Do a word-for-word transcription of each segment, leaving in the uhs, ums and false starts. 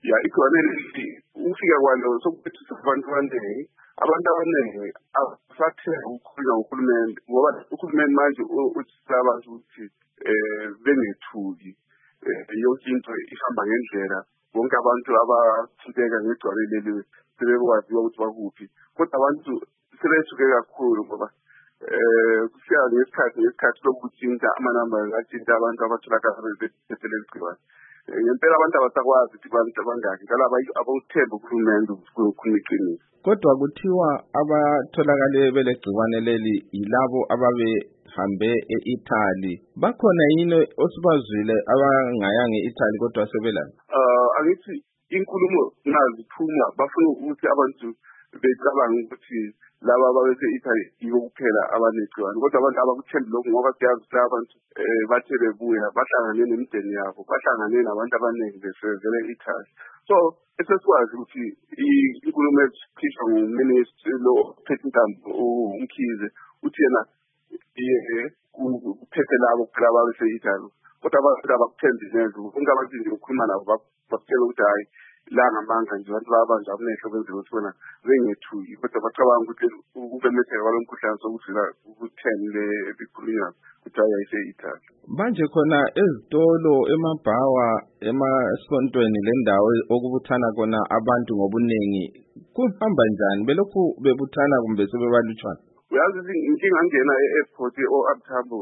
ya igciwane leli ukufika kwalo sokuphethisa abantu abaningi abantu abaningi abasathemba ukukhulunywa ngohulumende ngoba uhulumende manje uthisa abantu ukuthi eh bengethuki yonke into ihamba ngendlela bonke abantu abathinteka ngegciwane leli sebekwazi ukuthi bakuphi kodwa abantu sebethuke kakhulu ngoba eh kufika ngesikhathi ngesikhathi lokuthinta amanamba athinta abantu abatholakala beseleli gciwane ngempela abantu abasakwazi ukuthi abantu abangaki ngala abawuthemba uhulumende ukukhuluma iqiniso. Kodwa kuthiwa abatholakale belegciwane leli yilabo ababe hambe e-Italy bakhona yini osibazwile abangayanga e-Italy kodwa sebelana? Uh angithi inkulumo naziphuma bafuna ukuthi abantu becabanga ukuthi laba ababese Italy yibo kuphela abanegciwane kodwa abantu abakuthembi lokho ngoba siyazi ukuthi abantu bathe bebuya bahlangane nemindeni yabo bahlangane nabantu abaningi besevele Italy so esesikwazi ukuthi inkulumo ezikhishwa nguminister lo ophethe intambo uMkhize uthi yena kuphethe labo kuphela ababese Italy kodwa abantu abakuthembi neze bonke abantu nje ukukhuluma nabo bakutshela ukuthi hayi la ngamanga nje abantu babanje amehlo benzela ukuthi bona bengethuki kodwa bacabanga ukuthi ukumemetheka kwalomkhuhlane sokudlula ku-ten le ebikhulunywa ukuthi ayayise Italy. Manje khona ezitolo emabhawa emasontweni lendawo okubuthana khona abantu ngobuningi kuhamba njani belokhu bebuthana kumbe sebebalutshwana? Uyazi inkinga ngena e-airport o-Tambo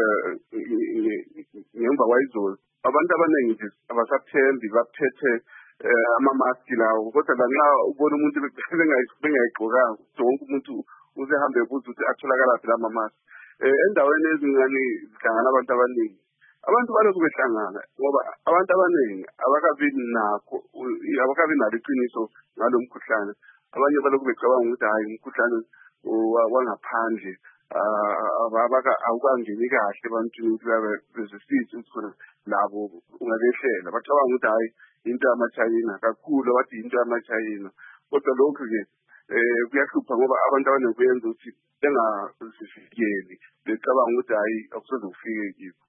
ngemva kwayizolo abantu abaningi nje abasathembi baphethe ama-maski lawo kodwa lanxa ubona umuntu bengayigqokanga wonke umuntu usehambe ebuza ukuthi atholakala phi lama-maski endaweni ezingane zihlangana abantu abaningi abantu balokhu behlangana ngoba abantu abaningi abakabi nakho abakabi nalo iqiniso ngalo mkhuhlane abanye balokhu becabanga ukuthi hayi umkhuhlane wangaphandle awukangeni kahle ebantwini ukuthi bezisize ukuthi khona labo ungabehlela bacabanga ukuthi hayi into yamachayina kakhulu abathi into yamachayina kodwa lokhu-ke um kuyahlupha ngoba abantu abaningi kuyenza ukuthi bengazivikeli becabanga ukuthi hayi akusoze kufike kibo.